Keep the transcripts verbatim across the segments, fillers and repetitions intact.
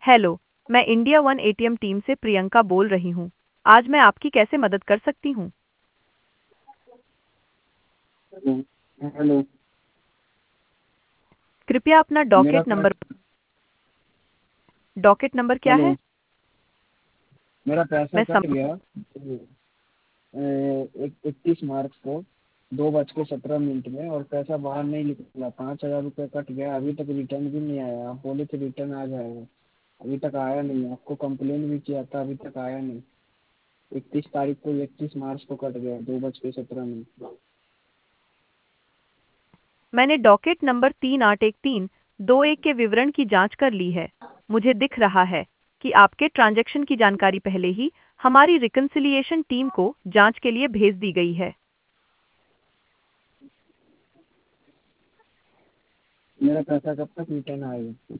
Hello, मैं India One ATM team से प्रियंका बोल रही हूँ। आज मैं आपकी कैसे मदद कर सकती हूँ? हेलो। हेलो। कृपया अपना मेरा डॉकेट पैसा। नंबर डॉकेट नंबर क्या हेलो। है? मेरा पैसा मैं कट सम गया। इकतीस मार्च को दो बज के सत्रह मिनट में, और पैसा बाहर नहीं निकला। पाँच हजार रुपये कट गया, अभी तक रिटर्न भी नहीं आया। आप बोले थे रिटर्न आ जाएगा, अभी तक आया नहीं। आपको कंप्लेन भी किया था, अभी तक आया नहीं। इकतीस तारीख को, इकतीस मार्च को कट गया दो बज के सत्रह मिनट। मैंने डॉकेट नंबर तीन आठ एक तीन दो एक के विवरण की जांच कर ली है। मुझे दिख रहा है कि आपके ट्रांजैक्शन की जानकारी पहले ही हमारी रिकन्सिलिएशन टीम को जांच के लिए भेज दी गई है। मेरा पैसा कब तक रिटर्न आएगा?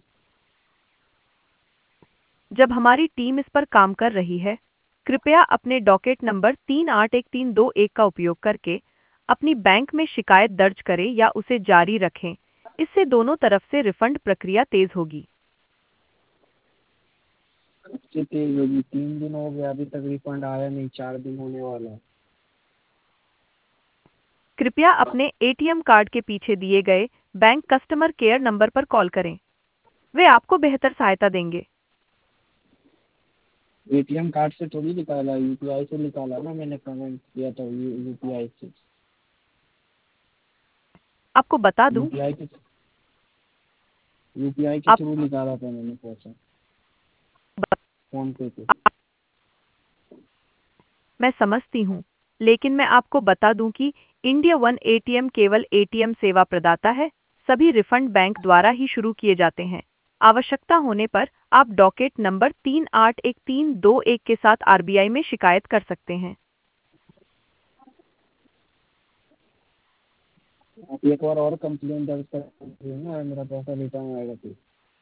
जब हमारी टीम इस पर काम कर रही है, कृपया अपने डॉकेट नंबर तीन आठ एक तीन दो एक का उपयोग करके अपनी बैंक में शिकायत दर्ज करें या उसे जारी रखें। इससे दोनों तरफ से रिफंड प्रक्रिया तेज होगी। सबसे तेज होगी। तीन दिन हो गया, अभी तक रिफंड आया नहीं। चार दिन होने वाला है। कृपया अपने एटीएम कार्ड के पीछे दिए गए बैंक कस्टमर केयर नंबर पर कॉल करें। वे आपको बेहतर सहायता देंगे। एटीएम कार्ड से थोड़ी निकाला, यूपीआई से निकाला ना। मैंने पेमेंट किया था यूपीआई से। आपको बता दूं, यूपीआई के यूपीआई के आप थ्रू निकाला था मैंने पैसा, फोन पे पे। मैं समझती हूँ, लेकिन मैं आपको बता दूं कि इंडिया वन एटीएम केवल एटीएम सेवा प्रदाता है। सभी रिफंड बैंक द्वारा ही शुरू किए जाते हैं। आवश्यकता होने पर आप डॉकेट नंबर तीन आठ एक तीन दो एक के साथ आरबीआई में शिकायत कर सकते हैं। आप एक बार और कंप्लेन दर्ज कर सकते हो ना, मेरा पैसा रिटर्न आएगा फिर।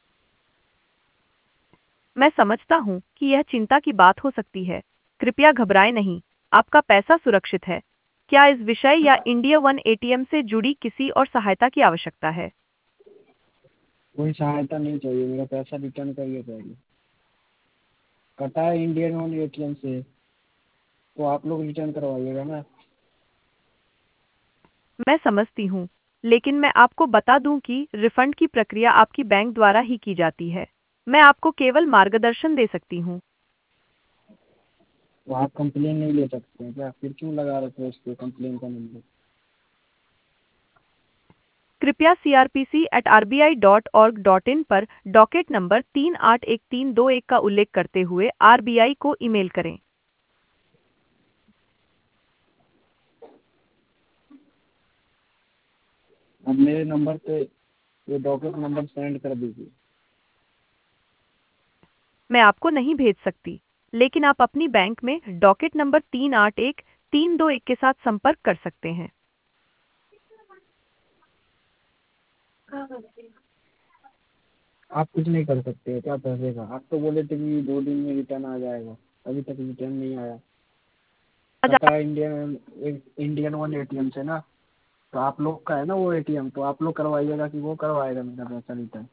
मैं समझता हूँ कि यह चिंता की बात हो सकती है। कृपया घबराएं नहीं, आपका पैसा सुरक्षित है। क्या इस विषय या इंडिया वन एटीएम से जुड़ी किसी और सहायता की आवश्यकता है? कोई सहायता नहीं चाहिए, मेरा पैसा रिटर्न करिए पहले। कटा है इंडियन वन एटीएम से, तो आप लोग रिटर्न करवाइएगा ना। मैं समझती हूँ, लेकिन मैं आपको बता दूं कि रिफंड की प्रक्रिया आपकी बैंक द्वारा ही की जाती है। मैं आपको केवल मार्गदर्शन दे सकती हूँ। तो आप कंप्लेन नहीं ले सकते हैं क्या? फिर क्यों लगा रखे हो उस पर कंप्लेन का नंबर? कृपया C R P C at R B I dot org dot in पर डॉकेट नंबर तीन आठ एक तीन दो एक का उल्लेख करते हुए आरबीआई को ईमेल करें। अब मेरे नंबर पे ये डॉक्यूमेंट नंबर सेंड कर दीजिए। मैं आपको नहीं भेज सकती, लेकिन आप अपनी बैंक में डॉकेट नंबर तीन आठ एक तीन दो एक के साथ संपर्क कर सकते हैं। आप कुछ नहीं कर सकते क्या पैसे का? आप तो बोले थे कि दो दिन में रिटर्न आ जाएगा, अभी तक रिटर्न नहीं आया। आज कटा है इंडियन इंडियन वन एटीएम से ना, तो आप लोग का है ना वो एटीएम, तो आप लोग करवाइएगा कि वो करवाएगा मेरा पैसा रिटर्न?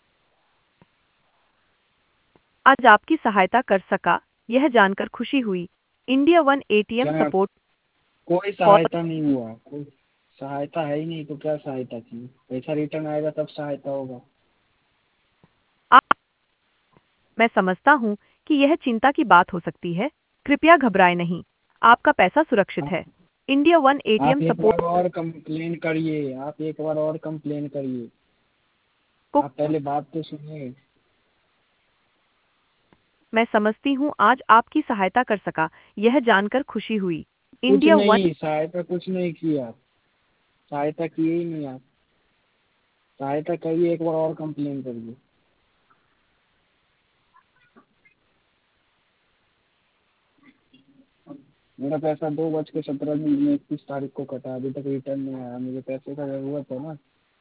आज आपकी सहायता कर सका, यह जानकर खुशी हुई। इंडिया वन एटीएम क्या? सपोर्ट कोई कॉल। सहायता नहीं हुआ, कोई सहायता है ही नहीं, तो क्या सहायता की? पैसा रिटर्न आएगा तब सहायता होगा। मैं समझता हूँ कि यह चिंता की बात हो सकती है। कृपया घबराएं नहीं, आपका पैसा सुरक्षित आप है। इंडिया वन एटीएम आप एक बार सपोर्ट और कंप्लेन करिए, आप एक बार और कंप्लेन करिए। को आप पहले बात तो सुनिए। मैं समझती हूँ, आज आपकी सहायता कर सका, यह जानकर खुशी हुई। कुछ इंडिया वन नहीं सहायता, कुछ नहीं किया। सहायता किए ही नहीं आप। सहायता करिए, एक बार और कंप्लेन करिए। मेरा पैसा दो बज के सत्रह मिनट में इक्कीस तारीख को कटा, अभी तक रिटर्न नहीं आया। मुझे पैसे का जरूरत है ना।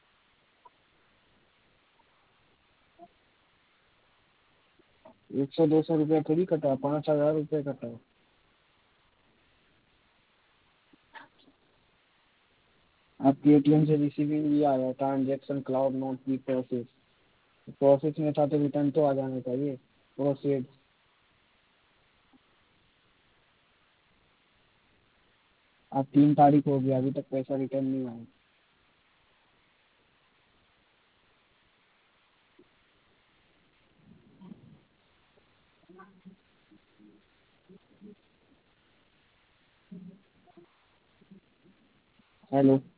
एक सौ दो सौ रुपया थोड़ी कटा, पाँच हजार रुपये कटा। आपके एटीएम से रिसीविंग भी आया, ट्रांजेक्शन क्लाउड नोट की प्रोसेस। प्रोसेस में था तो रिटर्न तो आ जाना चाहिए। प्रोसीड। अब तीन तारीख हो गया, अभी तक पैसा रिटर्न नहीं आया। हेलो।